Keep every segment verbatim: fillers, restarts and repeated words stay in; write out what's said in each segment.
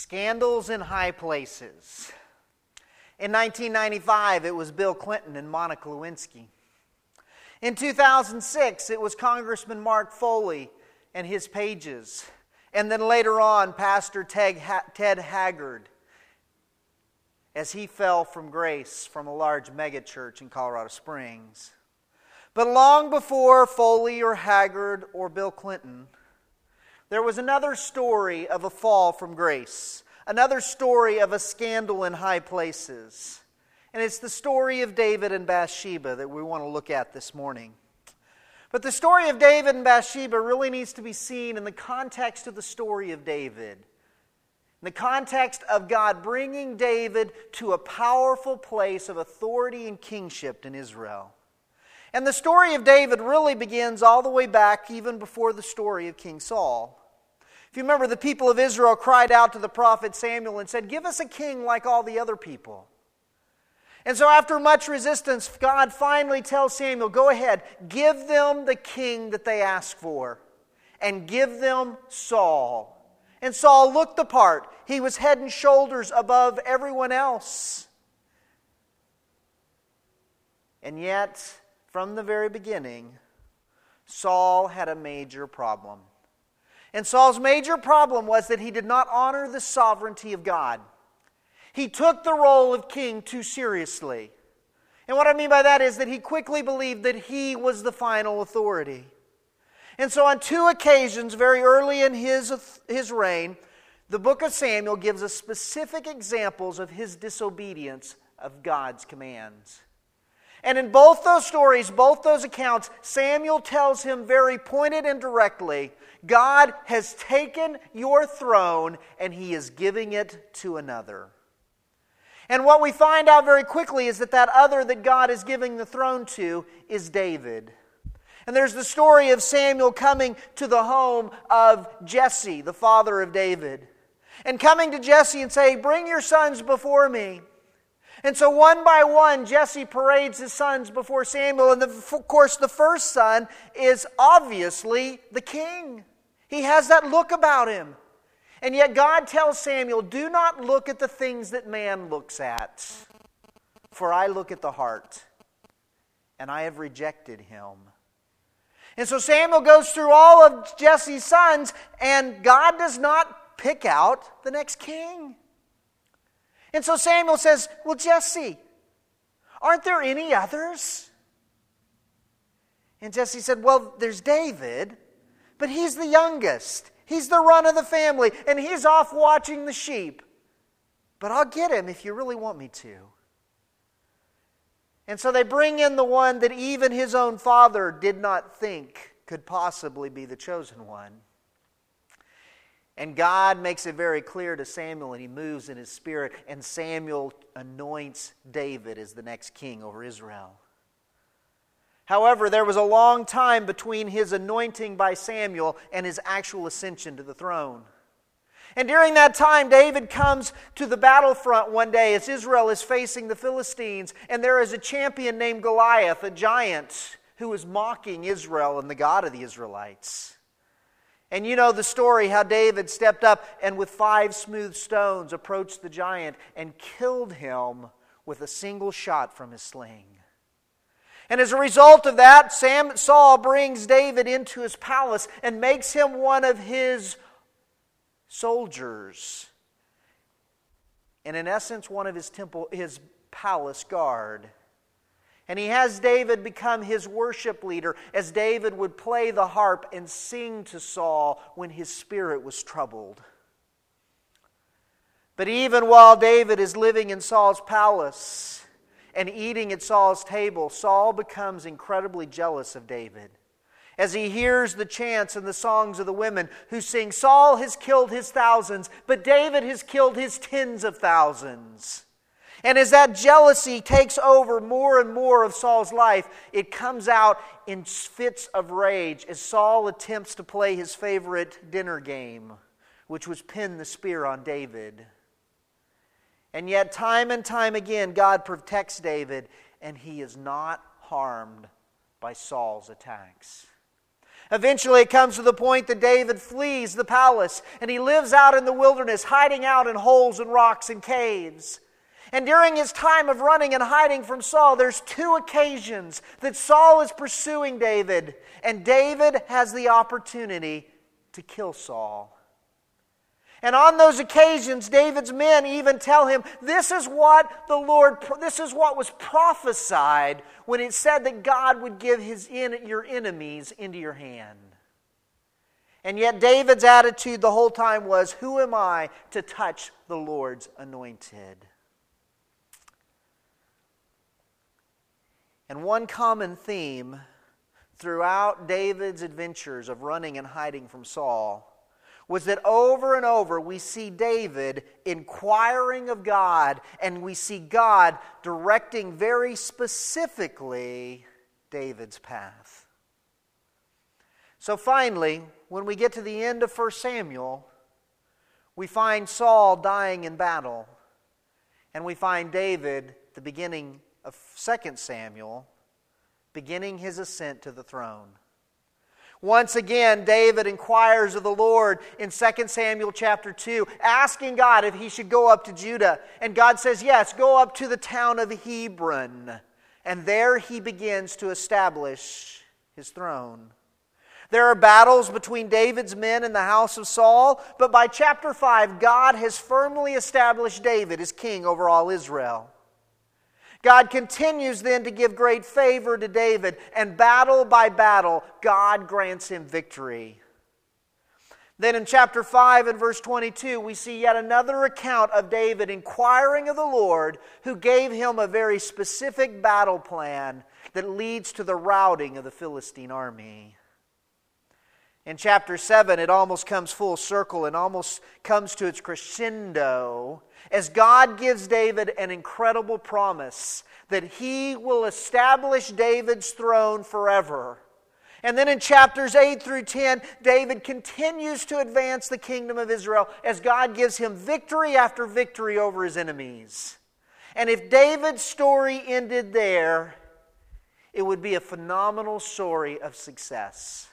Scandals in high places. In nineteen ninety-five, it was Bill Clinton and Monica Lewinsky. In two thousand six, it was Congressman Mark Foley and his pages. And then later on, Pastor Ted Haggard, as he fell from grace from a large megachurch in Colorado Springs. But long before Foley or Haggard or Bill Clinton, there was another story of a fall from grace. Another story of a scandal in high places. And it's the story of David and Bathsheba that we want to look at this morning. But the story of David and Bathsheba really needs to be seen in the context of the story of David. In the context of God bringing David to a powerful place of authority and kingship in Israel. And the story of David really begins all the way back even before the story of King Saul. If you remember, the people of Israel cried out to the prophet Samuel and said, "Give us a king like all the other people." And so after much resistance, God finally tells Samuel, "Go ahead, give them the king that they ask for, and give them Saul." And Saul looked the part. He was head and shoulders above everyone else. And yet, from the very beginning, Saul had a major problem. And Saul's major problem was that he did not honor the sovereignty of God. He took the role of king too seriously. And what I mean by that is that he quickly believed that he was the final authority. And so on two occasions, very early in his, his reign, the book of Samuel gives us specific examples of his disobedience of God's commands. And in both those stories, both those accounts, Samuel tells him very pointed and directly, God has taken your throne and He is giving it to another. And what we find out very quickly is that that other that God is giving the throne to is David. And there's the story of Samuel coming to the home of Jesse, the father of David. And coming to Jesse and saying, "Bring your sons before me." And so one by one, Jesse parades his sons before Samuel. And of course, the first son is obviously the king. He has that look about him. And yet God tells Samuel, "Do not look at the things that man looks at, for I look at the heart, and I have rejected him." And so Samuel goes through all of Jesse's sons, and God does not pick out the next king. And so Samuel says, "Well, Jesse, aren't there any others?" And Jesse said, "Well, there's David, but he's the youngest. He's the run of the family, and he's off watching the sheep. But I'll get him if you really want me to." And so they bring in the one that even his own father did not think could possibly be the chosen one. And God makes it very clear to Samuel, and He moves in His Spirit, and Samuel anoints David as the next king over Israel. However, there was a long time between his anointing by Samuel and his actual ascension to the throne. And during that time, David comes to the battlefront one day as Israel is facing the Philistines, and there is a champion named Goliath, a giant, who is mocking Israel and the God of the Israelites. And you know the story, how David stepped up and with five smooth stones approached the giant and killed him with a single shot from his sling. And as a result of that, Sam, Saul brings David into his palace and makes him one of his soldiers. And in essence, one of his temple, his palace guard. And he has David become his worship leader, as David would play the harp and sing to Saul when his spirit was troubled. But even while David is living in Saul's palace and eating at Saul's table, Saul becomes incredibly jealous of David. As he hears the chants and the songs of the women who sing, "Saul has killed his thousands, but David has killed his tens of thousands." And as that jealousy takes over more and more of Saul's life, it comes out in fits of rage as Saul attempts to play his favorite dinner game, which was pin the spear on David. And yet, time and time again, God protects David, and he is not harmed by Saul's attacks. Eventually it comes to the point that David flees the palace and he lives out in the wilderness, hiding out in holes and rocks and caves. And during his time of running and hiding from Saul, there's two occasions that Saul is pursuing David, and David has the opportunity to kill Saul. And on those occasions, David's men even tell him, this is what the Lord, this is what was prophesied when it said that God would give his your enemies into your hand. And yet David's attitude the whole time was, who am I to touch the Lord's anointed? And one common theme throughout David's adventures of running and hiding from Saul was that over and over we see David inquiring of God, and we see God directing very specifically David's path. So finally, when we get to the end of First Samuel, we find Saul dying in battle, and we find David, the beginning of Second Samuel, beginning his ascent to the throne. Once again, David inquires of the Lord in Second Samuel chapter two, asking God if he should go up to Judah. And God says, yes, go up to the town of Hebron. And there he begins to establish his throne. There are battles between David's men and the house of Saul, but by chapter five, God has firmly established David as king over all Israel. God continues then to give great favor to David, and battle by battle, God grants him victory. Then in chapter five and verse twenty-two, we see yet another account of David inquiring of the Lord, who gave him a very specific battle plan that leads to the routing of the Philistine army. In chapter seven, it almost comes full circle and almost comes to its crescendo as God gives David an incredible promise that he will establish David's throne forever. And then in chapters eight through ten, David continues to advance the kingdom of Israel as God gives him victory after victory over his enemies. And if David's story ended there, it would be a phenomenal story of success.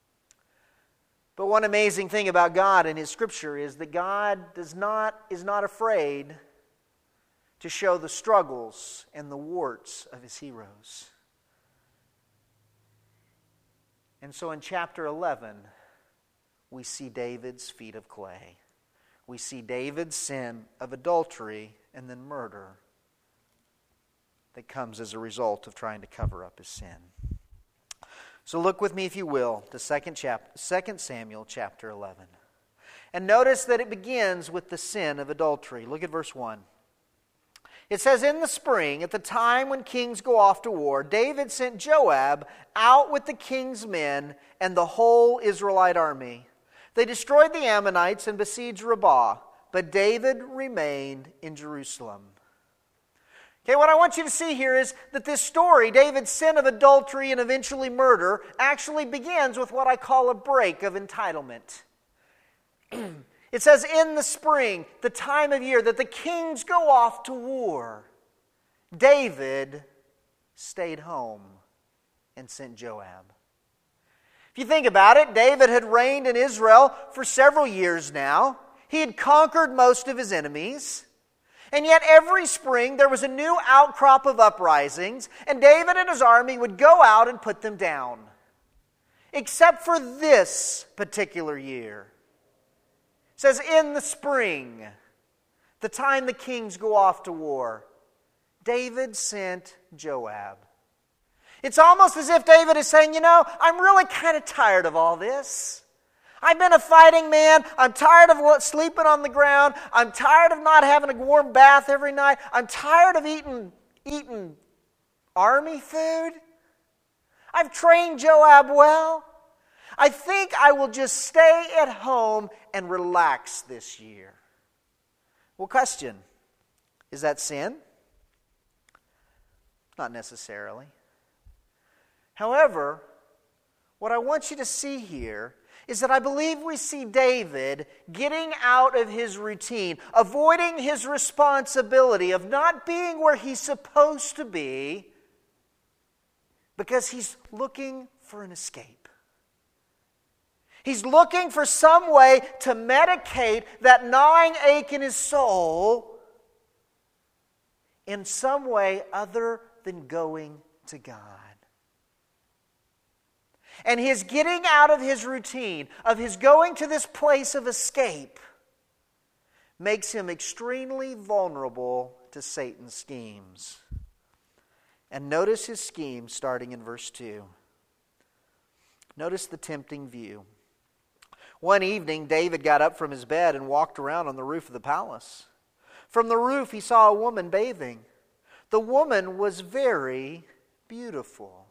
But one amazing thing about God and His Scripture is that God does not, is not afraid to show the struggles and the warts of His heroes. And so in chapter eleven, we see David's feet of clay. We see David's sin of adultery and then murder that comes as a result of trying to cover up his sin. So look with me, if you will, to second Samuel chapter eleven. And notice that it begins with the sin of adultery. Look at verse one. It says, in the spring, at the time when kings go off to war, David sent Joab out with the king's men and the whole Israelite army. They destroyed the Ammonites and besieged Rabbah, but David remained in Jerusalem. Okay, what I want you to see here is that this story, David's sin of adultery and eventually murder, actually begins with what I call a break of entitlement. It says in the spring, the time of year that the kings go off to war, David stayed home and sent Joab. If you think about it, David had reigned in Israel for several years now. He had conquered most of his enemies. And yet every spring there was a new outcrop of uprisings, and David and his army would go out and put them down. Except for this particular year. It says in the spring, the time the kings go off to war, David sent Joab. It's almost as if David is saying, you know, I'm really kind of tired of all this. I've been a fighting man. I'm tired of sleeping on the ground. I'm tired of not having a warm bath every night. I'm tired of eating, eating army food. I've trained Joab well. I think I will just stay at home and relax this year. Well, question, is that sin? Not necessarily. However, what I want you to see here is that I believe we see David getting out of his routine, avoiding his responsibility of not being where he's supposed to be because he's looking for an escape. He's looking for some way to medicate that gnawing ache in his soul in some way other than going to God. And his getting out of his routine, of his going to this place of escape, makes him extremely vulnerable to Satan's schemes. And notice his scheme starting in verse two. Notice the tempting view. One evening, David got up from his bed and walked around on the roof of the palace. From the roof, he saw a woman bathing. The woman was very beautiful.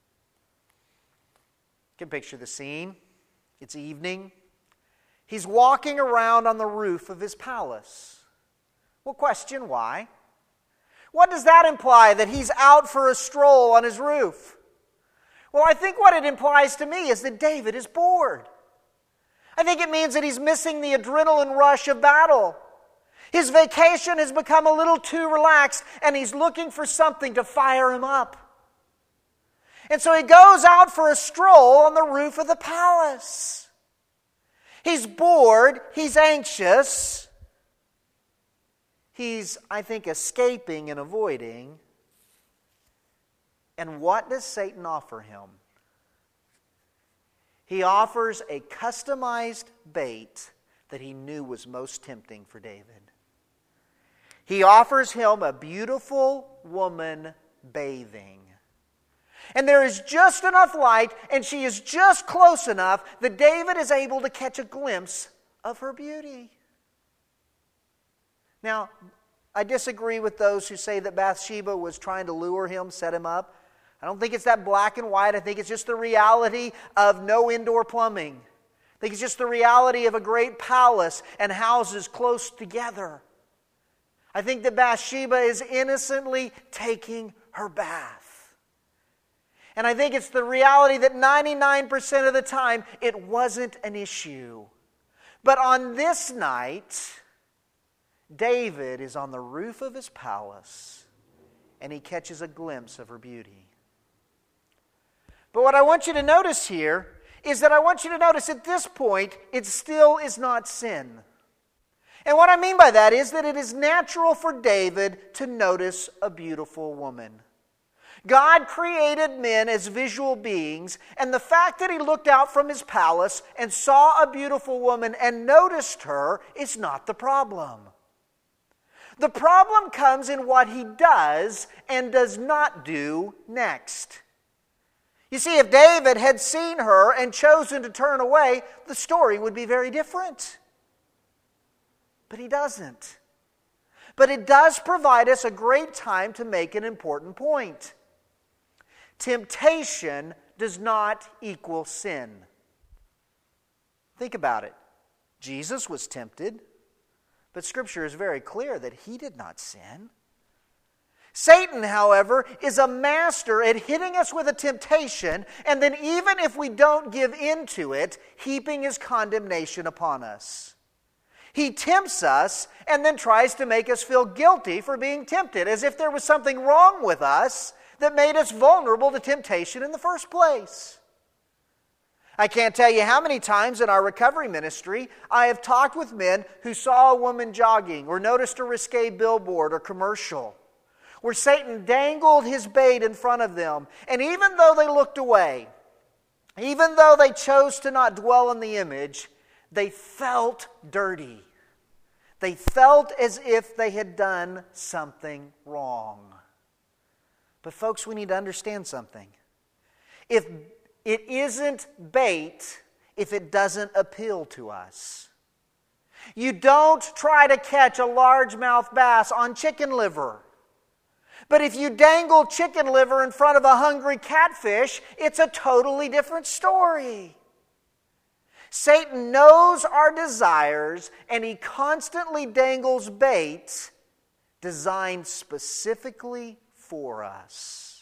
You can picture the scene. It's evening. He's walking around on the roof of his palace. Well, question why? What does that imply, that he's out for a stroll on his roof? Well, I think what it implies to me is that David is bored. I think it means that he's missing the adrenaline rush of battle. His vacation has become a little too relaxed, and he's looking for something to fire him up. And so he goes out for a stroll on the roof of the palace. He's bored. He's anxious. He's, I think, escaping and avoiding. And what does Satan offer him? He offers a customized bait that he knew was most tempting for David. He offers him a beautiful woman bathing. And there is just enough light, and she is just close enough that David is able to catch a glimpse of her beauty. Now, I disagree with those who say that Bathsheba was trying to lure him, set him up. I don't think it's that black and white. I think it's just the reality of no indoor plumbing. I think it's just the reality of a great palace and houses close together. I think that Bathsheba is innocently taking her bath. And I think it's the reality that ninety-nine percent of the time it wasn't an issue. But on this night, David is on the roof of his palace and he catches a glimpse of her beauty. But what I want you to notice here is that I want you to notice at this point, it still is not sin. And what I mean by that is that it is natural for David to notice a beautiful woman. God created men as visual beings, and the fact that he looked out from his palace and saw a beautiful woman and noticed her is not the problem. The problem comes in what he does and does not do next. You see, if David had seen her and chosen to turn away, the story would be very different. But he doesn't. But it does provide us a great time to make an important point. Temptation does not equal sin. Think about it. Jesus was tempted, but Scripture is very clear that he did not sin. Satan, however, is a master at hitting us with a temptation, and then even if we don't give in to it, heaping his condemnation upon us. He tempts us and then tries to make us feel guilty for being tempted, as if there was something wrong with us that made us vulnerable to temptation in the first place. I can't tell you how many times in our recovery ministry I have talked with men who saw a woman jogging or noticed a risque billboard or commercial where Satan dangled his bait in front of them. And even though they looked away, even though they chose to not dwell on the image, they felt dirty. They felt as if they had done something wrong. But folks, we need to understand something. If it isn't bait, if it doesn't appeal to us. You don't try to catch a largemouth bass on chicken liver. But if you dangle chicken liver in front of a hungry catfish, it's a totally different story. Satan knows our desires, and he constantly dangles baits designed specifically for us.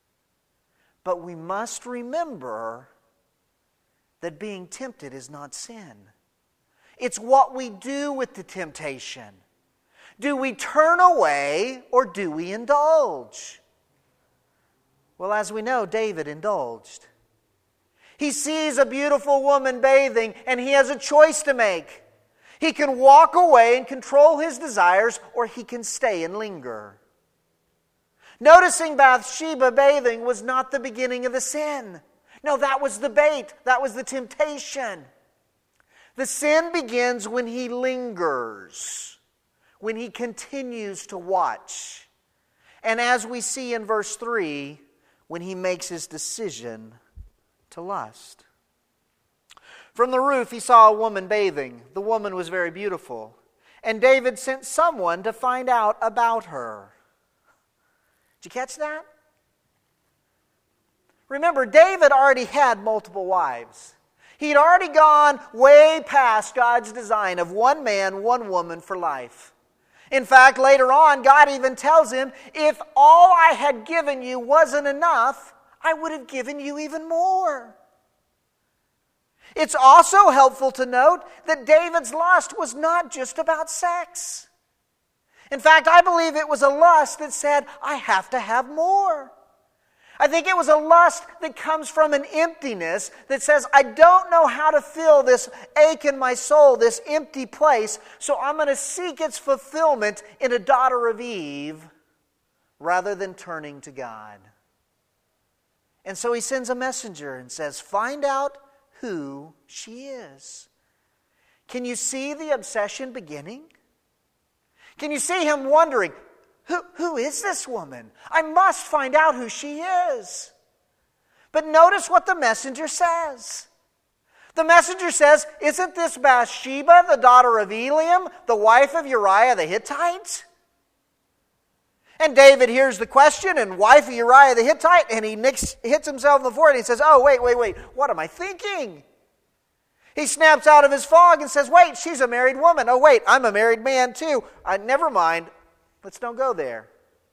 But we must remember that being tempted is not sin. It's what we do with the temptation. Do we turn away or do we indulge? Well, as we know, David indulged. He sees a beautiful woman bathing, and he has a choice to make. He can walk away and control his desires, or he can stay and linger. Noticing Bathsheba bathing was not the beginning of the sin. No, that was the bait. That was the temptation. The sin begins when he lingers, when he continues to watch. And as we see in verse three, when he makes his decision to lust. From the roof he saw a woman bathing. The woman was very beautiful. And David sent someone to find out about her. Did you catch that? Remember, David already had multiple wives. He'd already gone way past God's design of one man, one woman for life. In fact, later on, God even tells him, if all I had given you wasn't enough, I would have given you even more. It's also helpful to note that David's lust was not just about sex. In fact, I believe it was a lust that said, I have to have more. I think it was a lust that comes from an emptiness that says, I don't know how to fill this ache in my soul, this empty place, so I'm going to seek its fulfillment in a daughter of Eve rather than turning to God. And so he sends a messenger and says, find out who she is. Can you see the obsession beginning? Can you see him wondering, Who, who is this woman? I must find out who she is. But notice what the messenger says. The messenger says, isn't this Bathsheba, the daughter of Eliam, the wife of Uriah the Hittite? And David hears the question, and wife of Uriah the Hittite, and he nicks, hits himself in the forehead. And he says, oh, wait, wait, wait, what am I thinking? He snaps out of his fog and says, wait, she's a married woman. Oh, wait, I'm a married man too. Uh, never mind. Let's don't go there.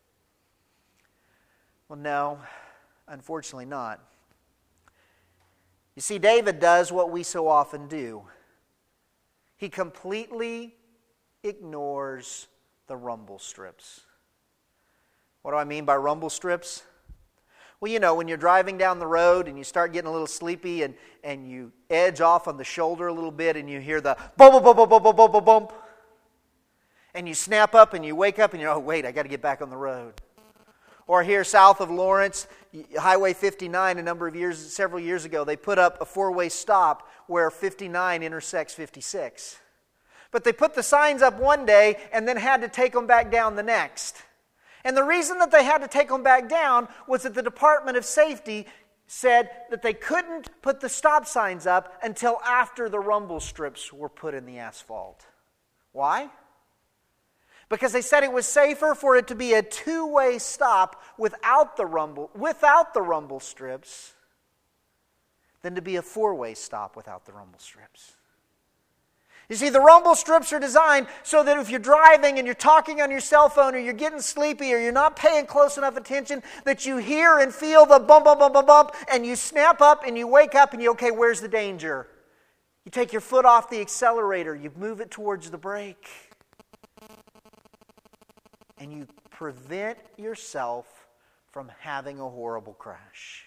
Well, no, unfortunately not. You see, David does what we so often do. He completely ignores the rumble strips. What do I mean by rumble strips? Well, you know, when you're driving down the road and you start getting a little sleepy and, and you edge off on the shoulder a little bit and you hear the bump, bump, bump, bump, bump, bump, bump. And you snap up and you wake up and you're, oh, wait, I got to get back on the road. Or here south of Lawrence, Highway fifty-nine, a number of years, several years ago, they put up a four-way stop where fifty-nine intersects fifty-six. But they put the signs up one day and then had to take them back down the next. And the reason that they had to take them back down was that the Department of Safety said that they couldn't put the stop signs up until after the rumble strips were put in the asphalt. Why? Because they said it was safer for it to be a two-way stop without the rumble, without the rumble strips than to be a four-way stop without the rumble strips. You see, the rumble strips are designed so that if you're driving and you're talking on your cell phone or you're getting sleepy or you're not paying close enough attention, that you hear and feel the bump, bump, bump, bump, bump, and you snap up and you wake up and you, okay, where's the danger? You take your foot off the accelerator, you move it towards the brake, and you prevent yourself from having a horrible crash.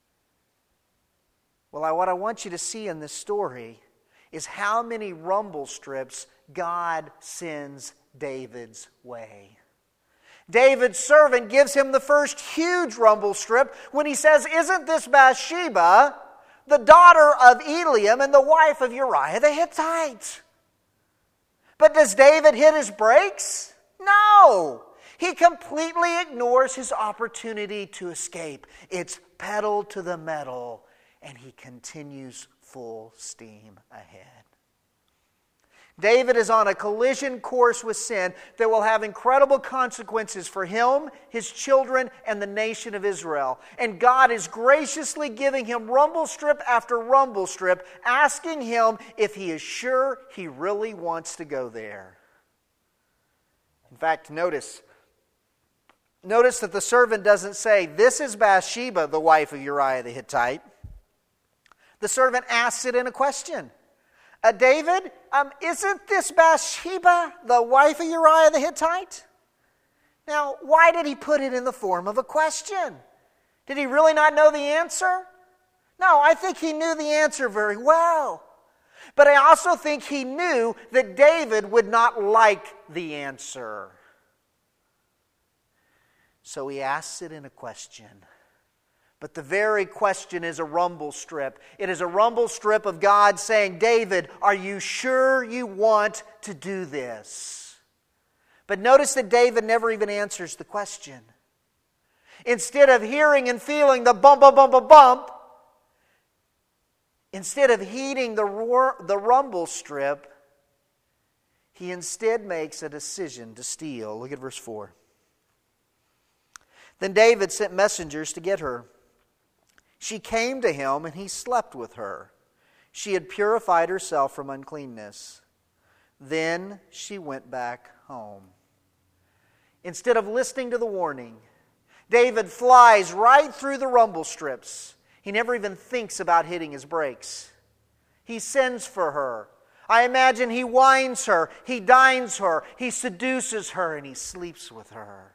Well, I, what I want you to see in this story is how many rumble strips God sends David's way. David's servant gives him the first huge rumble strip when he says, isn't this Bathsheba, the daughter of Eliam and the wife of Uriah the Hittite? But does David hit his brakes? No. He completely ignores his opportunity to escape. It's pedal to the metal, and he continues full steam ahead. David is on a collision course with sin that will have incredible consequences for him, his children, and the nation of Israel. And God is graciously giving him rumble strip after rumble strip, asking him if he is sure he really wants to go there. In fact, notice, notice that the servant doesn't say, this is Bathsheba, the wife of Uriah the Hittite. The servant asks it in a question. Uh, David, um, isn't this Bathsheba, the wife of Uriah the Hittite? Now, why did he put it in the form of a question? Did he really not know the answer? No, I think he knew the answer very well. But I also think he knew that David would not like the answer. So he asks it in a question. But the very question is a rumble strip. It is a rumble strip of God saying, David, are you sure you want to do this? But notice that David never even answers the question. Instead of hearing and feeling the bump, bump, bump, bump, bump, instead of heeding the, roar, the rumble strip, he instead makes a decision to steal. Look at verse four. Then David sent messengers to get her. She came to him, and he slept with her. She had purified herself from uncleanness. Then she went back home. Instead of listening to the warning, David flies right through the rumble strips. He never even thinks about hitting his brakes. He sends for her. I imagine he wines her, he dines her, he seduces her, and he sleeps with her.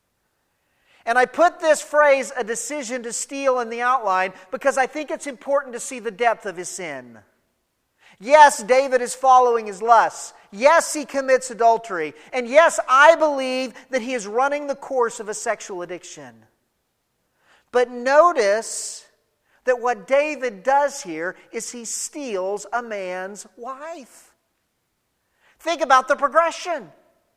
And I put this phrase, a decision to steal, in the outline because I think it's important to see the depth of his sin. Yes, David is following his lusts. Yes, he commits adultery. And yes, I believe that he is running the course of a sexual addiction. But notice that what David does here is he steals a man's wife. Think about the progression.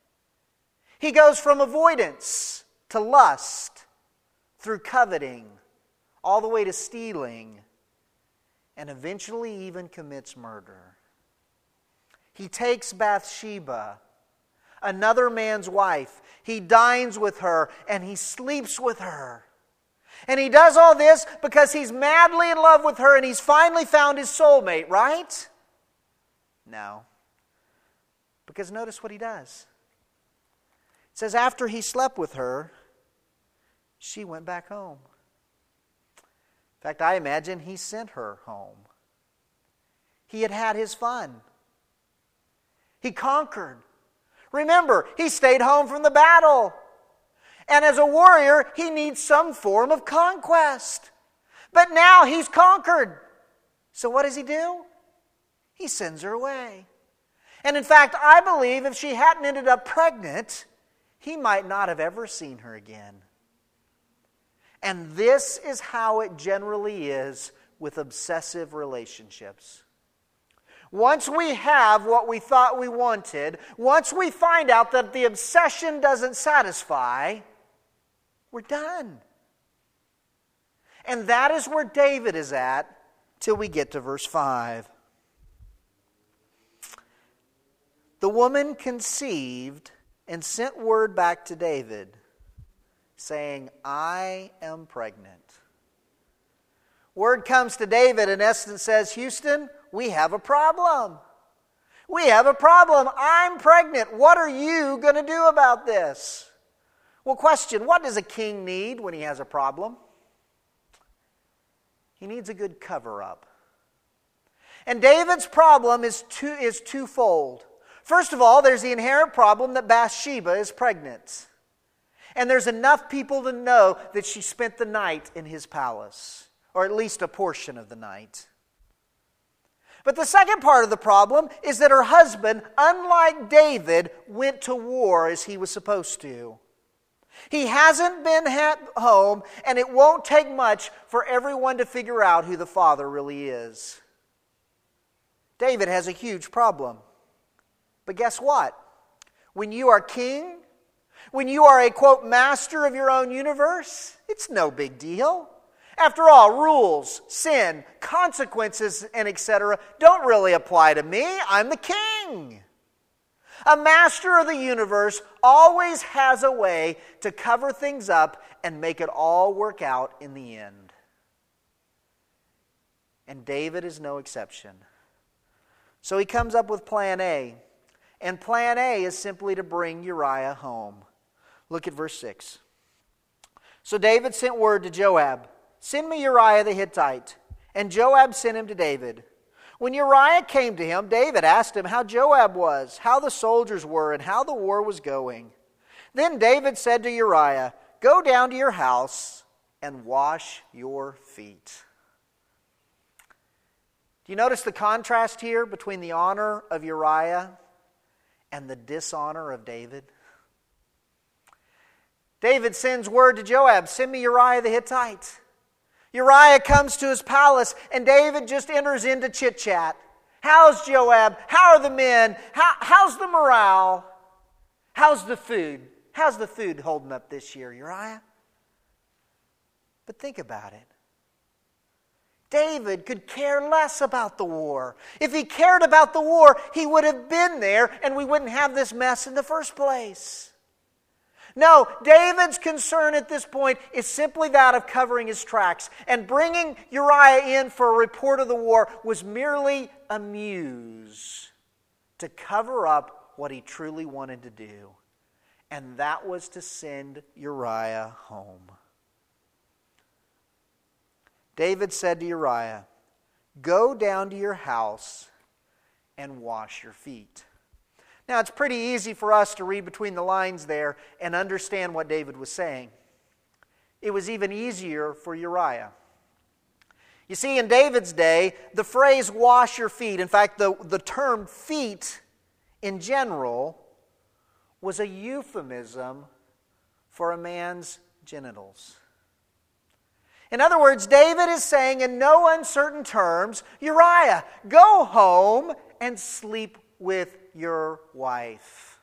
He goes from avoidance to lust, through coveting, all the way to stealing, and eventually even commits murder. He takes Bathsheba, another man's wife. He dines with her and he sleeps with her. And he does all this because he's madly in love with her and he's finally found his soulmate, right? No. Because notice what he does. It says after he slept with her, she went back home. In fact, I imagine he sent her home. He had had his fun. He conquered. Remember, he stayed home from the battle. And as a warrior, he needs some form of conquest. But now he's conquered. So what does he do? He sends her away. And in fact, I believe if she hadn't ended up pregnant, he might not have ever seen her again. And this is how it generally is with obsessive relationships. Once we have what we thought we wanted, once we find out that the obsession doesn't satisfy, we're done. And that is where David is at till we get to verse five. The woman conceived and sent word back to David, saying, I am pregnant. Word comes to David, in essence says, Houston, we have a problem. We have a problem. I'm pregnant. What are you going to do about this? Well, question, what does a king need when he has a problem? He needs a good cover-up. And David's problem is two, is twofold. First of all, there's the inherent problem that Bathsheba is pregnant. And there's enough people to know that she spent the night in his palace, or at least a portion of the night. But the second part of the problem is that her husband, unlike David, went to war as he was supposed to. He hasn't been at home, and it won't take much for everyone to figure out who the father really is. David has a huge problem. But guess what? When you are king, when you are a, quote, master of your own universe, it's no big deal. After all, rules, sin, consequences, and et cetera don't really apply to me. I'm the king. A master of the universe always has a way to cover things up and make it all work out in the end. And David is no exception. So he comes up with plan A. And plan A is simply to bring Uriah home. Look at verse six. So David sent word to Joab, send me Uriah the Hittite. And Joab sent him to David. When Uriah came to him, David asked him how Joab was, how the soldiers were, and how the war was going. Then David said to Uriah, go down to your house and wash your feet. you notice the contrast here between the honor of Uriah and the dishonor of David? David sends word to Joab, send me Uriah the Hittite. Uriah comes to his palace, and David just enters into chit-chat. How's Joab? How are the men? How, how's the morale? How's the food? How's the food holding up this year, Uriah? But think about it. David could care less about the war. If he cared about the war, he would have been there, and we wouldn't have this mess in the first place. No, David's concern at this point is simply that of covering his tracks. And bringing Uriah in for a report of the war was merely a muse to cover up what he truly wanted to do. And that was to send Uriah home. David said to Uriah, "Go down to your house and wash your feet." Now, it's pretty easy for us to read between the lines there and understand what David was saying. It was even easier for Uriah. You see, in David's day, the phrase wash your feet, in fact, the, the term feet in general, was a euphemism for a man's genitals. In other words, David is saying in no uncertain terms, Uriah, go home and sleep with your wife.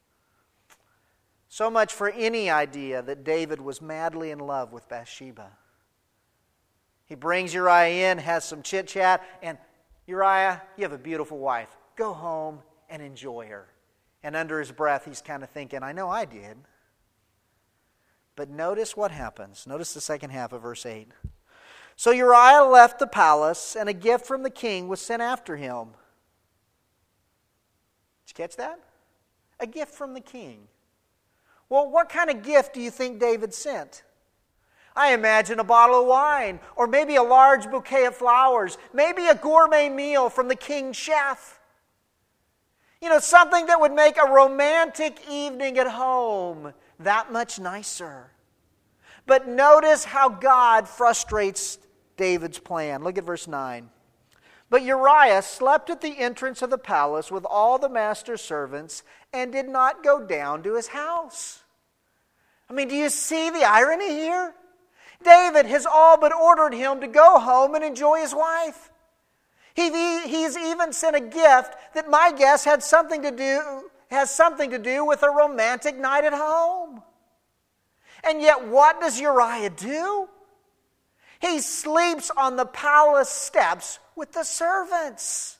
So much for any idea that David was madly in love with Bathsheba. He brings Uriah in, has some chit-chat, and Uriah, you have a beautiful wife. Go home and enjoy her. And under his breath, he's kind of thinking, I know I did. But notice what happens. Notice the second half of verse eight. So Uriah left the palace, and a gift from the king was sent after him. Did you catch that? A gift from the king. Well, what kind of gift do you think David sent? I imagine a bottle of wine, or maybe a large bouquet of flowers, maybe a gourmet meal from the king's chef. You know, something that would make a romantic evening at home that much nicer. But notice how God frustrates David's plan. Look at verse nine. But Uriah slept at the entrance of the palace with all the master's servants and did not go down to his house. I mean, do you see the irony here? David has all but ordered him to go home and enjoy his wife. He, he's even sent a gift that my guess had something to do, has something to do with a romantic night at home. And yet, what does Uriah do? He sleeps on the palace steps with the servants.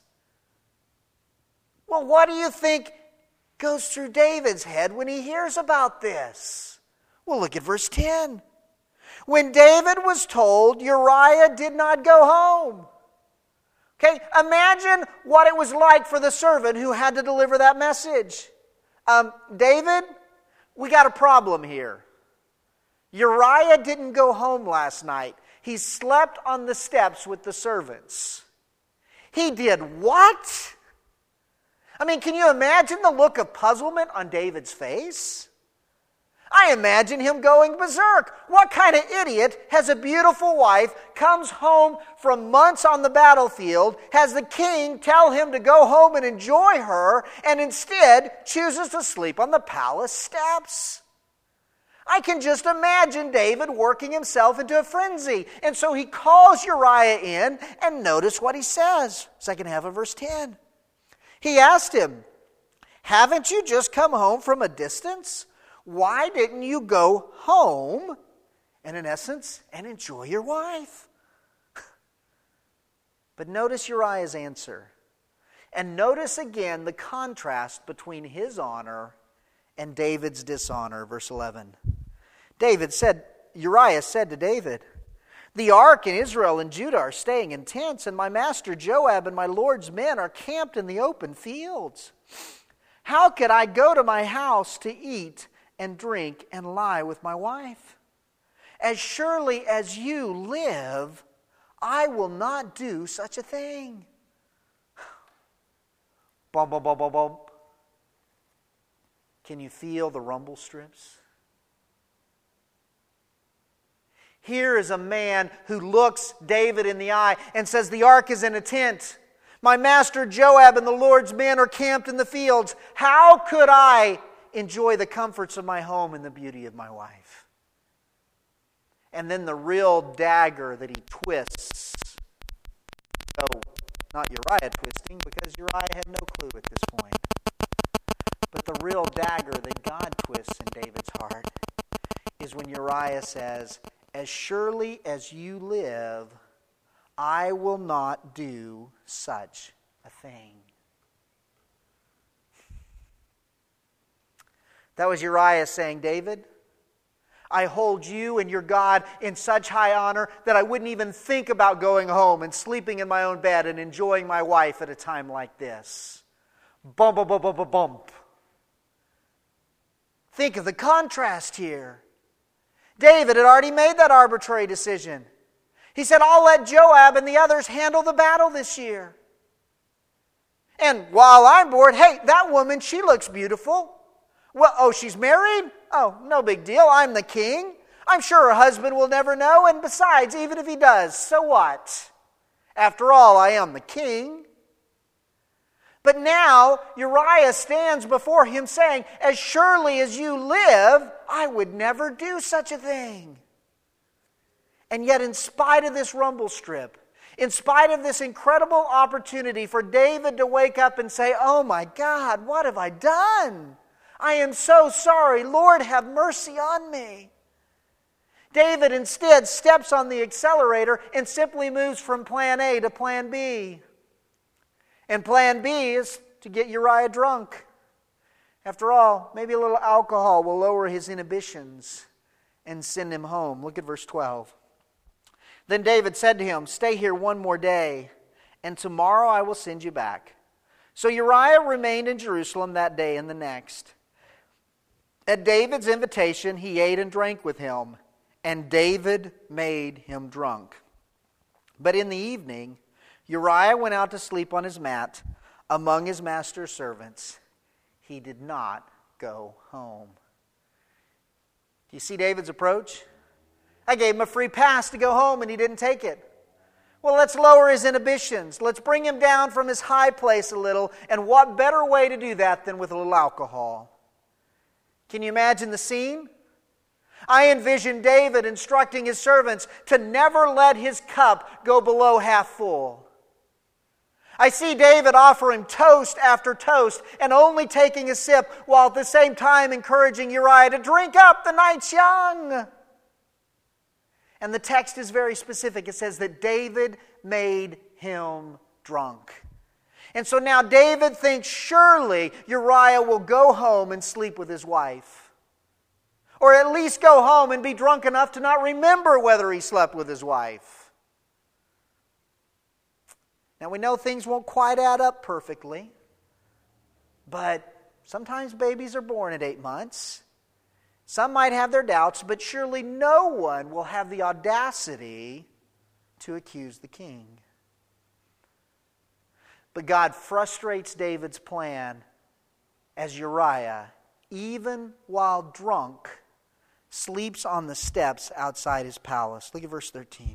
Well, what do you think goes through David's head when he hears about this? Well, look at verse ten. When David was told, Uriah did not go home. Okay, imagine what it was like for the servant who had to deliver that message. Um, David, we got a problem here. Uriah didn't go home last night. He slept on the steps with the servants. He did what? I mean, can you imagine the look of puzzlement on David's face? I imagine him going berserk. What kind of idiot has a beautiful wife, comes home from months on the battlefield, has the king tell him to go home and enjoy her, and instead chooses to sleep on the palace steps? I can just imagine David working himself into a frenzy. And so he calls Uriah in, and notice what he says. Second half of verse ten. He asked him, haven't you just come home from a distance? Why didn't you go home, and in essence, and enjoy your wife? But notice Uriah's answer. And notice again the contrast between his honor and David's dishonor. Verse eleven. David said, Uriah said to David, the ark and Israel and Judah are staying in tents, and my master Joab and my Lord's men are camped in the open fields. How could I go to my house to eat and drink and lie with my wife? As surely as you live, I will not do such a thing. Bum, bum, bum, bum, bum. Can you feel the rumble strips? Here is a man who looks David in the eye and says, the ark is in a tent. My master Joab and the Lord's men are camped in the fields. How could I enjoy the comforts of my home and the beauty of my wife?" And then the real dagger that he twists. Oh, not Uriah twisting, because Uriah had no clue at this point. But the real dagger that God twists in David's heart is when Uriah says, "As surely as you live, I will not do such a thing." That was Uriah saying, "David, I hold you and your God in such high honor that I wouldn't even think about going home and sleeping in my own bed and enjoying my wife at a time like this." Bump, bump, bump, bump, bump. Think of the contrast here. David had already made that arbitrary decision. He said, "I'll let Joab and the others handle the battle this year. And while I'm bored, hey, that woman, she looks beautiful. Well, oh, she's married? Oh, no big deal. I'm the king. I'm sure her husband will never know. And besides, even if he does, so what? After all, I am the king." But now Uriah stands before him saying, "As surely as you live, I would never do such a thing." And yet, in spite of this rumble strip, in spite of this incredible opportunity for David to wake up and say, "Oh my God, what have I done? I am so sorry. Lord, have mercy on me." David instead steps on the accelerator and simply moves from plan A to plan B. And plan B is to get Uriah drunk. After all, maybe a little alcohol will lower his inhibitions and send him home. Look at verse twelve. Then David said to him, "Stay here one more day, and tomorrow I will send you back." So Uriah remained in Jerusalem that day and the next. At David's invitation, he ate and drank with him, and David made him drunk. But in the evening, Uriah went out to sleep on his mat among his master's servants. He did not go home. Do you see David's approach? I gave him a free pass to go home and he didn't take it. Well, let's lower his inhibitions. Let's bring him down from his high place a little. And what better way to do that than with a little alcohol? Can you imagine the scene? I envision David instructing his servants to never let his cup go below half full. I see David offer him toast after toast and only taking a sip while at the same time encouraging Uriah to drink up, the night's young. And the text is very specific. It says that David made him drunk. And so now David thinks surely Uriah will go home and sleep with his wife. Or at least go home and be drunk enough to not remember whether he slept with his wife. Now we know things won't quite add up perfectly. But sometimes babies are born at eight months. Some might have their doubts, but surely no one will have the audacity to accuse the king. But God frustrates David's plan as Uriah, even while drunk, sleeps on the steps outside his palace. Look at verse thirteen.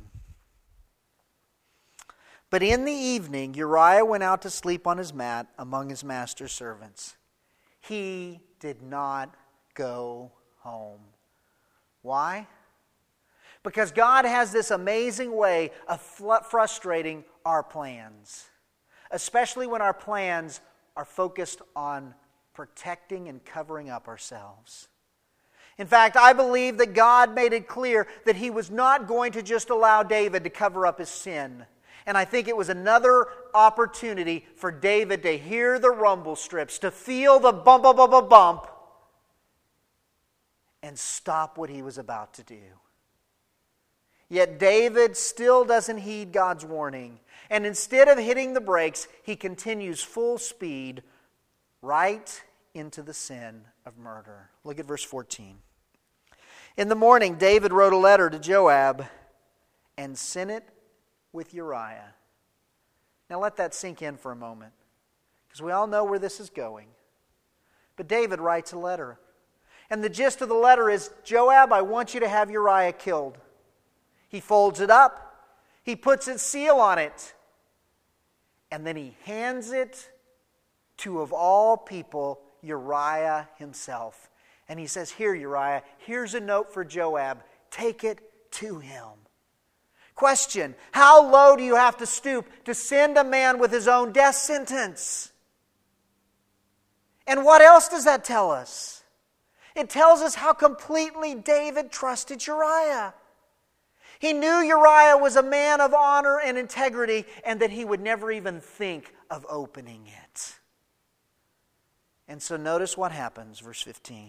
But in the evening, Uriah went out to sleep on his mat among his master's servants. He did not go home. Why? Because God has this amazing way of frustrating our plans, especially when our plans are focused on protecting and covering up ourselves. In fact, I believe that God made it clear that He was not going to just allow David to cover up his sin. And I think it was another opportunity for David to hear the rumble strips, to feel the bump, bump, bump, bump, bump, and stop what he was about to do. Yet David still doesn't heed God's warning. And instead of hitting the brakes, he continues full speed right into the sin of murder. Look at verse fourteen. In the morning, David wrote a letter to Joab and sent it with Uriah. Now let that sink in for a moment, because we all know where this is going. But David writes a letter. And the gist of the letter is, Joab, I want you to have Uriah killed. He folds it up. He puts his seal on it. And then he hands it to, of all people, Uriah himself. And he says, "Here, Uriah, here's a note for Joab. Take it to him." Question: how low do you have to stoop to send a man with his own death sentence? And what else does that tell us? It tells us how completely David trusted Uriah. He knew Uriah was a man of honor and integrity, and that he would never even think of opening it. And so notice what happens, verse fifteen.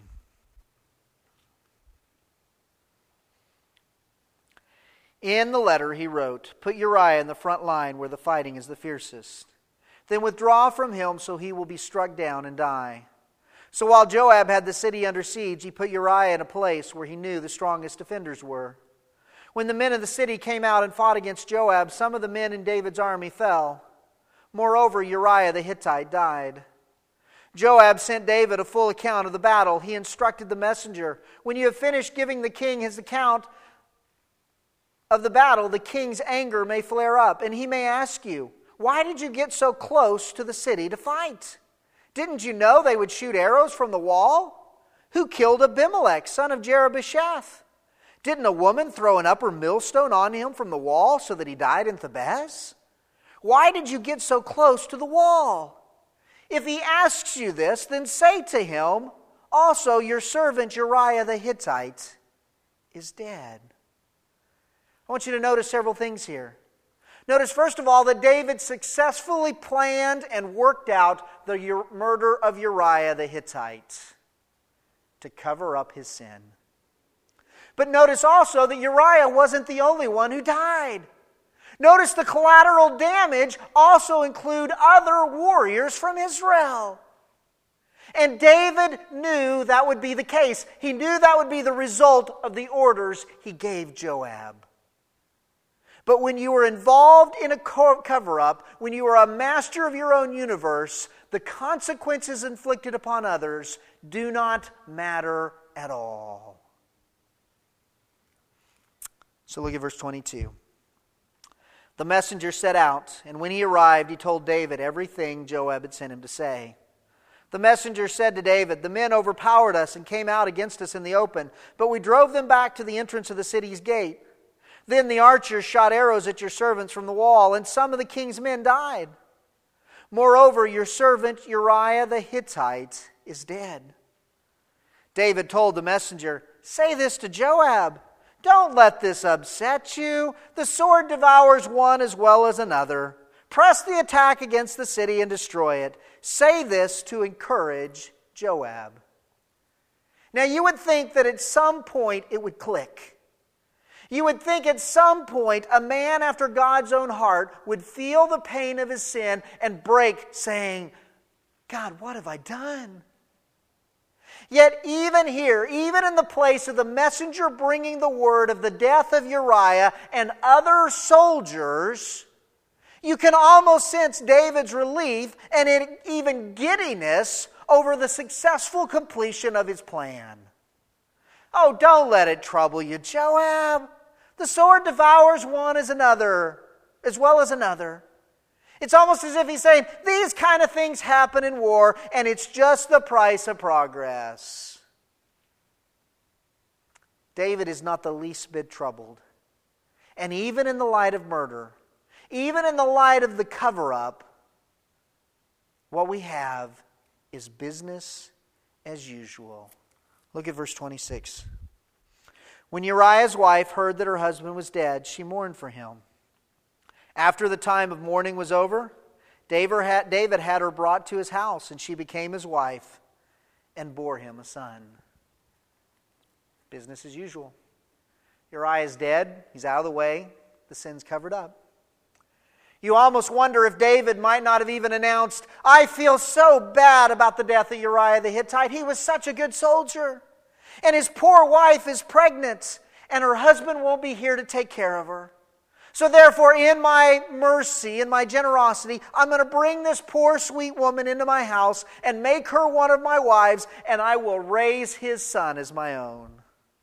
In the letter he wrote, "Put Uriah in the front line where the fighting is the fiercest. Then withdraw from him so he will be struck down and die." So while Joab had the city under siege, he put Uriah in a place where he knew the strongest defenders were. When the men of the city came out and fought against Joab, some of the men in David's army fell. Moreover, Uriah the Hittite died. Joab sent David a full account of the battle. He instructed the messenger, "When you have finished giving the king his account of the battle, the king's anger may flare up, and he may ask you, 'Why did you get so close to the city to fight? Didn't you know they would shoot arrows from the wall? Who killed Abimelech, son of Jerubbesheth? Didn't a woman throw an upper millstone on him from the wall so that he died in Thebez? Why did you get so close to the wall? If he asks you this, then say to him, also your servant Uriah the Hittite is dead." I want you to notice several things here. Notice, first of all, that David successfully planned and worked out the murder of Uriah the Hittite to cover up his sin. But notice also that Uriah wasn't the only one who died. Notice the collateral damage also include other warriors from Israel. And David knew that would be the case. He knew that would be the result of the orders he gave Joab. But when you are involved in a cover-up, when you are a master of your own universe, the consequences inflicted upon others do not matter at all. So look at verse twenty-two. The messenger set out, and when he arrived, he told David everything Joab had sent him to say. The messenger said to David, "The men overpowered us and came out against us in the open, but we drove them back to the entrance of the city's gate. Then the archers shot arrows at your servants from the wall, and some of the king's men died. Moreover, your servant Uriah the Hittite is dead." David told the messenger, "Say this to Joab. Don't let this upset you. The sword devours one as well as another. Press the attack against the city and destroy it. Say this to encourage Joab." Now you would think that at some point it would click. You would think at some point a man after God's own heart would feel the pain of his sin and break, saying, "God, what have I done?" Yet even here, even in the place of the messenger bringing the word of the death of Uriah and other soldiers, you can almost sense David's relief and even giddiness over the successful completion of his plan. "Oh, don't let it trouble you, Joab. The sword devours one as another, as well as another." It's almost as if he's saying, these kind of things happen in war, and it's just the price of progress. David is not the least bit troubled. And even in the light of murder, even in the light of the cover-up, what we have is business as usual. Look at verse twenty-six. When Uriah's wife heard that her husband was dead, she mourned for him. After the time of mourning was over, David had her brought to his house, and she became his wife and bore him a son. Business as usual. Uriah is dead. He's out of the way. The sin's covered up. You almost wonder if David might not have even announced, "I feel so bad about the death of Uriah the Hittite. He was such a good soldier. And his poor wife is pregnant, and her husband won't be here to take care of her. So therefore, in my mercy, in my generosity, I'm going to bring this poor sweet woman into my house and make her one of my wives, and I will raise his son as my own."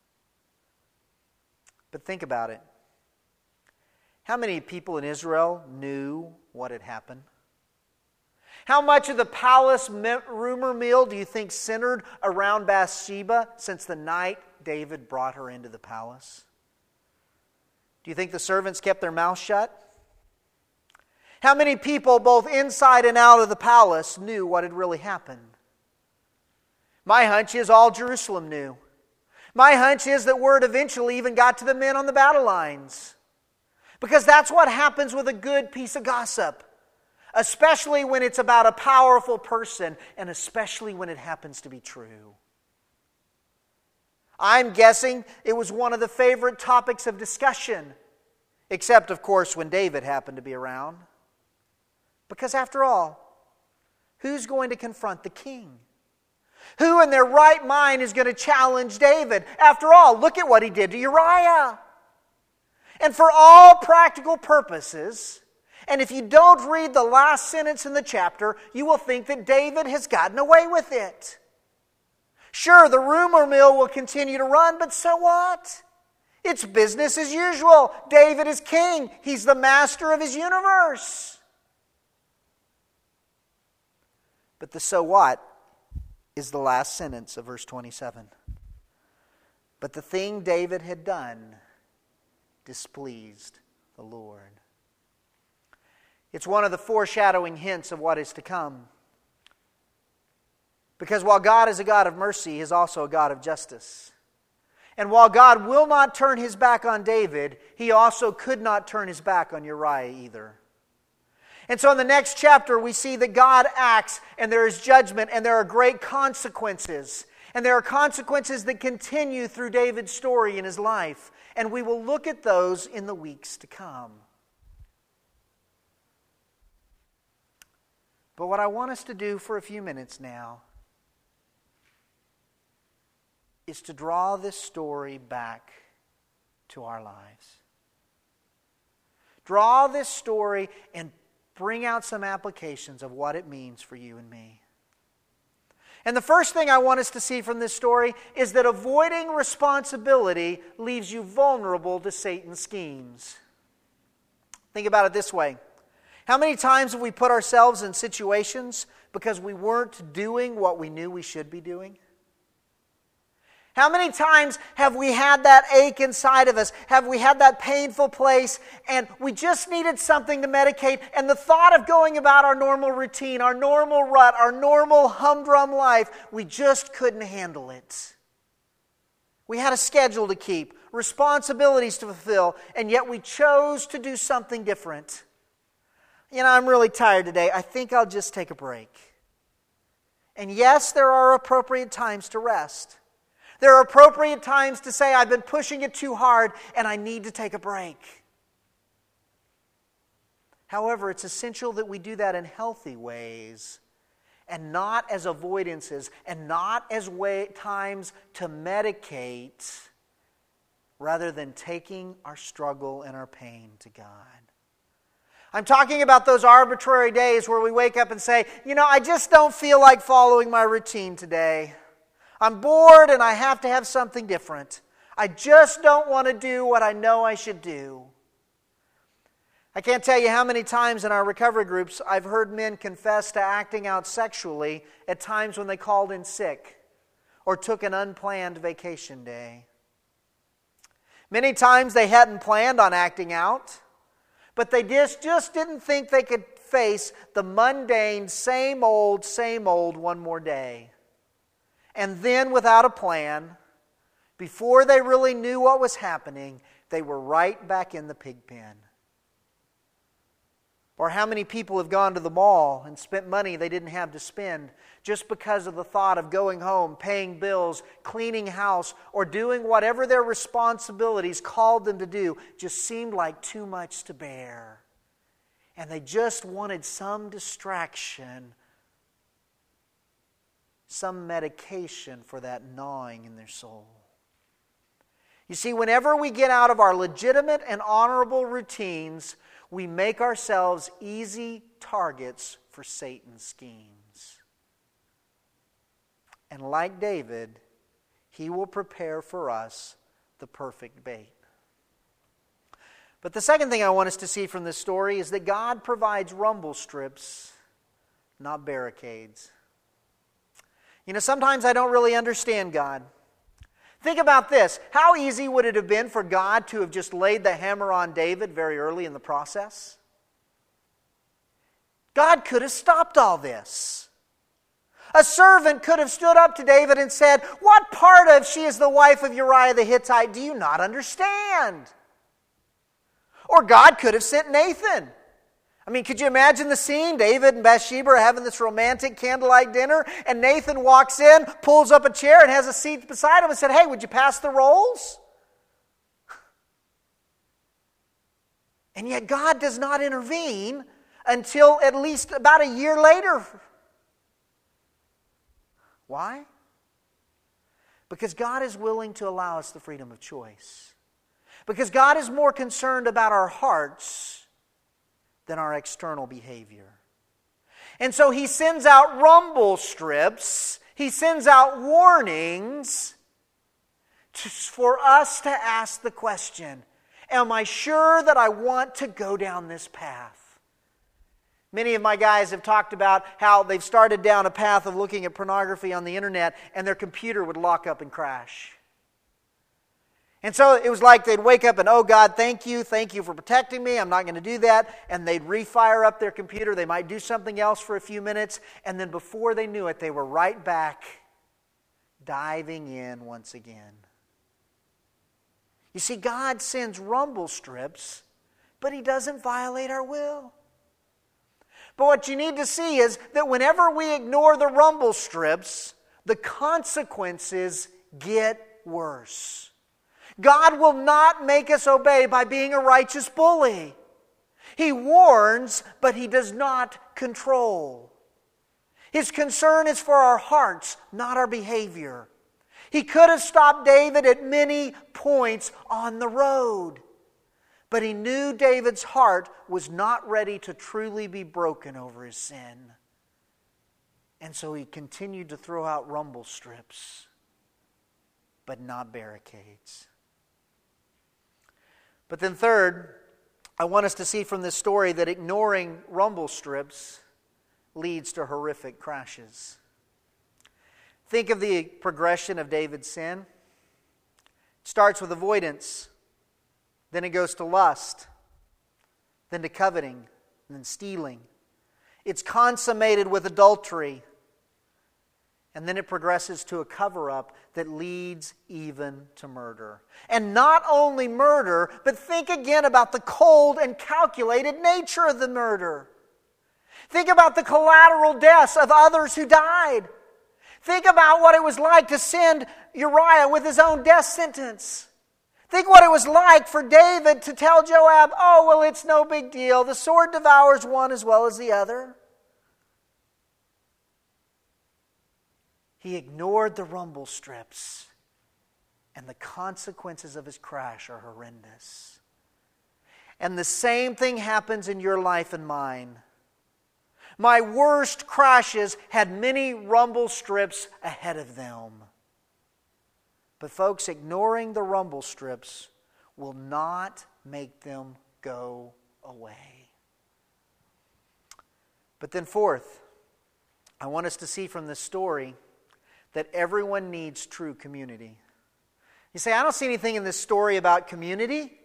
But think about it. How many people in Israel knew what had happened? How much of the palace rumor mill do you think centered around Bathsheba since the night David brought her into the palace? Do you think the servants kept their mouths shut? How many people, both inside and out of the palace, knew what had really happened? My hunch is all Jerusalem knew. My hunch is that word eventually even got to the men on the battle lines. Because that's what happens with a good piece of gossip. Especially when it's about a powerful person, and especially when it happens to be true. I'm guessing it was one of the favorite topics of discussion. Except, of course, when David happened to be around. Because after all, who's going to confront the king? Who in their right mind is going to challenge David? After all, look at what he did to Uriah. And for all practical purposes, and if you don't read the last sentence in the chapter, you will think that David has gotten away with it. Sure, the rumor mill will continue to run, but so what? It's business as usual. David is king. He's the master of his universe. But the so what is the last sentence of verse twenty-seven. But the thing David had done displeased the Lord. It's one of the foreshadowing hints of what is to come. Because while God is a God of mercy, He is also a God of justice. And while God will not turn His back on David, He also could not turn His back on Uriah either. And so in the next chapter, we see that God acts, and there is judgment, and there are great consequences. And there are consequences that continue through David's story in his life. And we will look at those in the weeks to come. But what I want us to do for a few minutes now is to draw this story back to our lives. Draw this story and bring out some applications of what it means for you and me. And the first thing I want us to see from this story is that avoiding responsibility leaves you vulnerable to Satan's schemes. Think about it this way. How many times have we put ourselves in situations because we weren't doing what we knew we should be doing? How many times have we had that ache inside of us? Have we had that painful place and we just needed something to medicate, and the thought of going about our normal routine, our normal rut, our normal humdrum life, we just couldn't handle it. We had a schedule to keep, responsibilities to fulfill, and yet we chose to do something different. You know, I'm really tired today. I think I'll just take a break. And yes, there are appropriate times to rest. There are appropriate times to say, I've been pushing it too hard and I need to take a break. However, it's essential that we do that in healthy ways and not as avoidances and not as way, times to medicate, rather than taking our struggle and our pain to God. I'm talking about those arbitrary days where we wake up and say, you know, I just don't feel like following my routine today. I'm bored and I have to have something different. I just don't want to do what I know I should do. I can't tell you how many times in our recovery groups I've heard men confess to acting out sexually at times when they called in sick or took an unplanned vacation day. Many times they hadn't planned on acting out, but they just, just didn't think they could face the mundane, same old, same old one more day. And then, without a plan, before they really knew what was happening, they were right back in the pig pen. Or how many people have gone to the mall and spent money they didn't have to spend just because of the thought of going home, paying bills, cleaning house, or doing whatever their responsibilities called them to do just seemed like too much to bear. And they just wanted some distraction, some medication for that gnawing in their soul. You see, whenever we get out of our legitimate and honorable routines, we make ourselves easy targets for Satan's schemes. And like David, he will prepare for us the perfect bait. But the second thing I want us to see from this story is that God provides rumble strips not barricades. You know, sometimes I don't really understand God. Think about this. How easy would it have been for God to have just laid the hammer on David very early in the process? God could have stopped all this. A servant could have stood up to David and said, "What part of she is the wife of Uriah the Hittite do you not understand?" Or God could have sent Nathan. I mean, could you imagine the scene? David and Bathsheba are having this romantic candlelight dinner, and Nathan walks in, pulls up a chair, and has a seat beside him and said, "Hey, would you pass the rolls?" And yet God does not intervene until at least about a year later. Why? Because God is willing to allow us the freedom of choice. Because God is more concerned about our hearts than our external behavior. And so He sends out rumble strips. He sends out warnings to, for us to ask the question, am I sure that I want to go down this path? Many of my guys have talked about how they've started down a path of looking at pornography on the internet and their computer would lock up and crash. And so it was like they'd wake up and, "Oh God, thank you, thank you for protecting me, I'm not going to do that." And they'd refire up their computer, they might do something else for a few minutes, and then before they knew it, they were right back diving in once again. You see, God sends rumble strips, but He doesn't violate our will. But what you need to see is that whenever we ignore the rumble strips, the consequences get worse. God will not make us obey by being a righteous bully. He warns, but He does not control. His concern is for our hearts, not our behavior. He could have stopped David at many points on the road, but He knew David's heart was not ready to truly be broken over his sin. And so He continued to throw out rumble strips, but not barricades. But then third, I want us to see from this story that ignoring rumble strips leads to horrific crashes. Think of the progression of David's sin. It starts with avoidance, then it goes to lust, then to coveting, and then stealing. It's consummated with adultery, and then it progresses to a cover-up that leads even to murder. And not only murder, but think again about the cold and calculated nature of the murder. Think about the collateral deaths of others who died. Think about what it was like to send Uriah with his own death sentence. Think what it was like for David to tell Joab, "Oh, well, it's no big deal. The sword devours one as well as the other." He ignored the rumble strips, and the consequences of his crash are horrendous. And the same thing happens in your life and mine. My worst crashes had many rumble strips ahead of them. But folks, ignoring the rumble strips will not make them go away. But then fourth, I want us to see from this story that everyone needs true community. You say, "I don't see anything in this story about community."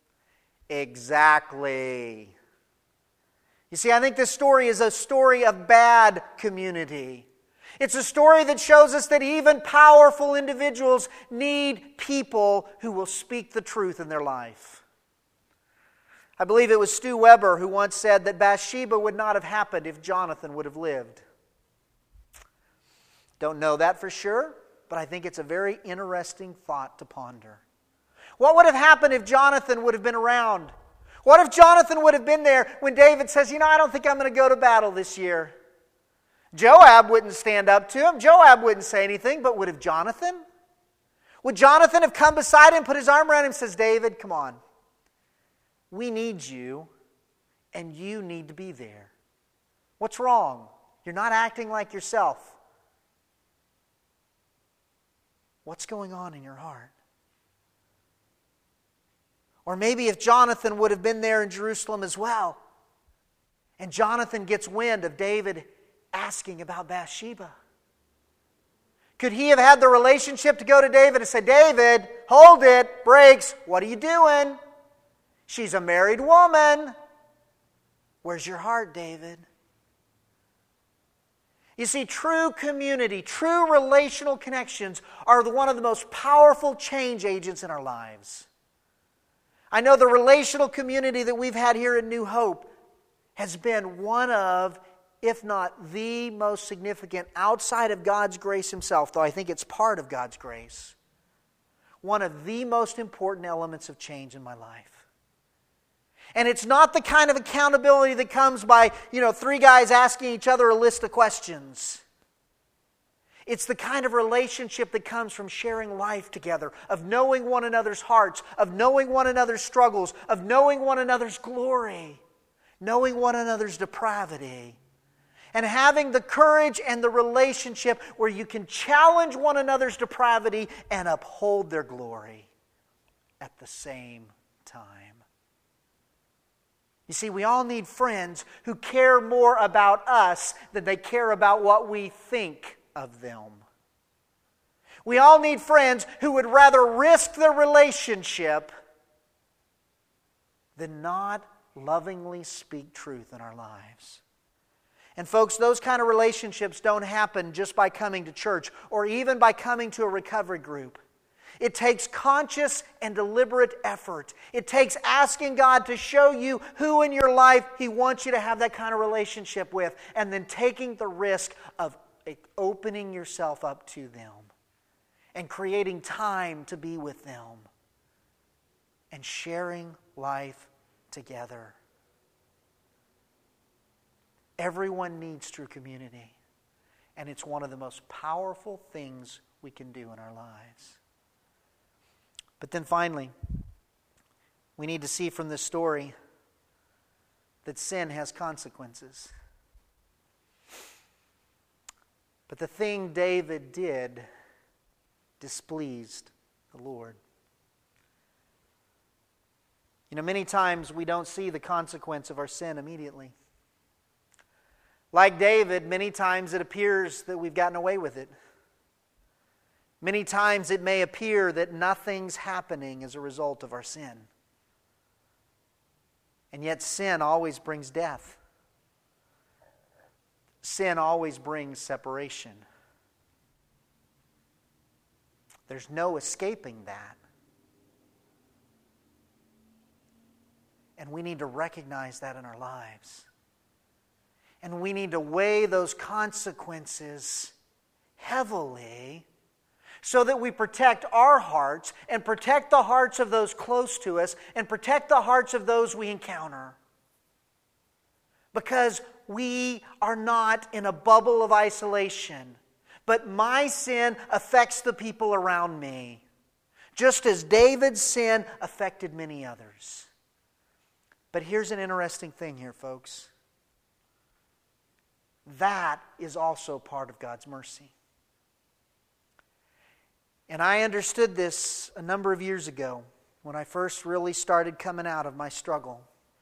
Exactly. You see, I think this story is a story of bad community. It's a story that shows us that even powerful individuals need people who will speak the truth in their life. I believe it was Stu Weber who once said that Bathsheba would not have happened if Jonathan would have lived. Don't know that for sure, but I think it's a very interesting thought to ponder. What would have happened if Jonathan would have been around? What if Jonathan would have been there when David says, "You know, I don't think I'm going to go to battle this year"? Joab wouldn't stand up to him. Joab wouldn't say anything, but would have Jonathan? Would Jonathan have come beside him, put his arm around him and says, "David, come on. We need you, and you need to be there. What's wrong? You're not acting like yourself. What's going on in your heart?" Or maybe if Jonathan would have been there in Jerusalem as well, and Jonathan gets wind of David asking about Bathsheba? Could he have had the relationship to go to David and say, David, hold it, brakes, what are you doing? She's a married woman. Where's your heart, David? You see, true community, true relational connections are the, one of the most powerful change agents in our lives. I know the relational community that we've had here at New Hope has been one of, if not the most significant, outside of God's grace Himself, though I think it's part of God's grace, one of the most important elements of change in my life. And it's not the kind of accountability that comes by, you know, three guys asking each other a list of questions. It's the kind of relationship that comes from sharing life together, of knowing one another's hearts, of knowing one another's struggles, of knowing one another's glory, knowing one another's depravity, and having the courage and the relationship where you can challenge one another's depravity and uphold their glory at the same time. You see, we all need friends who care more about us than they care about what we think of them. We all need friends who would rather risk their relationship than not lovingly speak truth in our lives. And folks, those kind of relationships don't happen just by coming to church or even by coming to a recovery group. It takes conscious and deliberate effort. It takes asking God to show you who in your life He wants you to have that kind of relationship with, and then taking the risk of opening yourself up to them and creating time to be with them and sharing life together. Everyone needs true community, and it's one of the most powerful things we can do in our lives. But then finally, we need to see from this story that sin has consequences. But the thing David did displeased the Lord. You know, many times we don't see the consequence of our sin immediately. Like David, many times it appears that we've gotten away with it. Many times it may appear that nothing's happening as a result of our sin. And yet sin always brings death. Sin always brings separation. There's no escaping that. And we need to recognize that in our lives. And we need to weigh those consequences heavily so that we protect our hearts and protect the hearts of those close to us and protect the hearts of those we encounter. Because we are not in a bubble of isolation, but my sin affects the people around me, just as David's sin affected many others. But here's an interesting thing here, folks. That is also part of God's mercy. And I understood this a number of years ago when I first really started coming out of my struggle.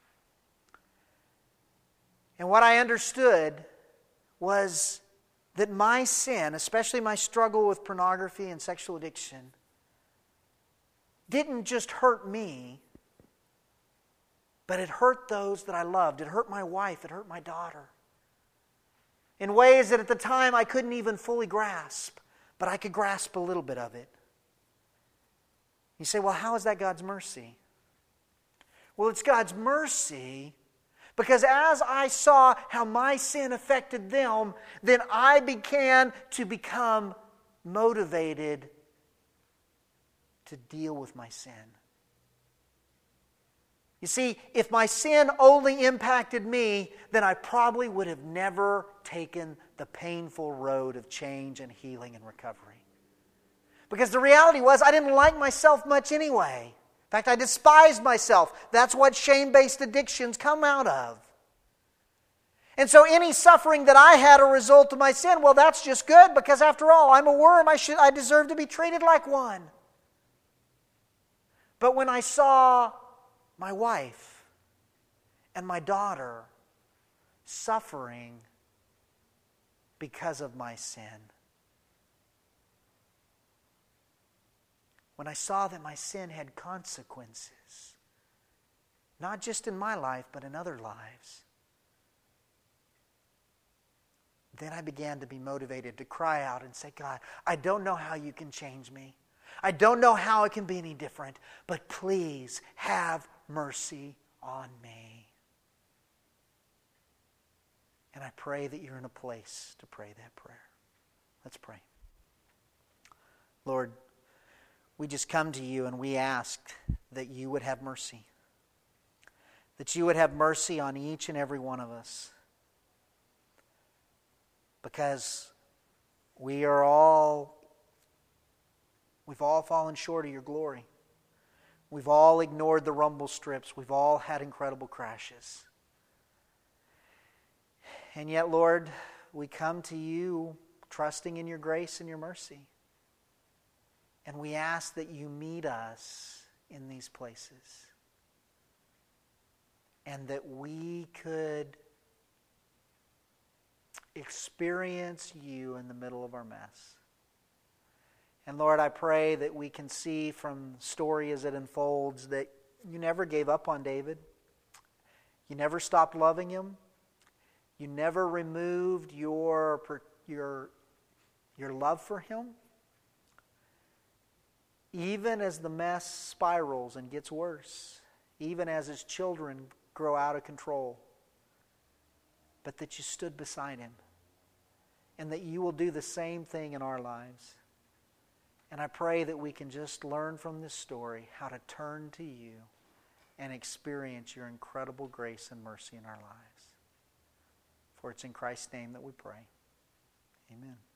And what I understood was that my sin, especially my struggle with pornography and sexual addiction, didn't just hurt me, but it hurt those that I loved. It hurt my wife. It hurt my daughter. In ways that at the time I couldn't even fully grasp, but I could grasp a little bit of it. You say, well, how is that God's mercy? Well, it's God's mercy because as I saw how my sin affected them, then I began to become motivated to deal with my sin. You see, if my sin only impacted me, then I probably would have never taken the painful road of change and healing and recovery. Because the reality was, I didn't like myself much anyway. In fact, I despised myself. That's what shame-based addictions come out of. And so any suffering that I had a result of my sin, well, that's just good, because after all, I'm a worm. I should, I deserve to be treated like one. But when I saw my wife and my daughter suffering because of my sin. When I saw that my sin had consequences, not just in my life, but in other lives, then I began to be motivated to cry out and say, God, I don't know how you can change me. I don't know how it can be any different, but please have mercy on me. And I pray that you're in a place to pray that prayer. Let's pray. Lord, we just come to you and we ask that you would have mercy. That you would have mercy on each and every one of us. Because we are all, we've all fallen short of your glory. We've all ignored the rumble strips. We've all had incredible crashes. And yet, Lord, we come to you trusting in your grace and your mercy. And we ask that you meet us in these places. And that we could experience you in the middle of our mess. And Lord, I pray that we can see from the story as it unfolds that you never gave up on David. You never stopped loving him. You never removed your, your, your love for him. Even as the mess spirals and gets worse, even as his children grow out of control, but that you stood beside him, and that you will do the same thing in our lives. And I pray that we can just learn from this story how to turn to you and experience your incredible grace and mercy in our lives. For it's in Christ's name that we pray. Amen.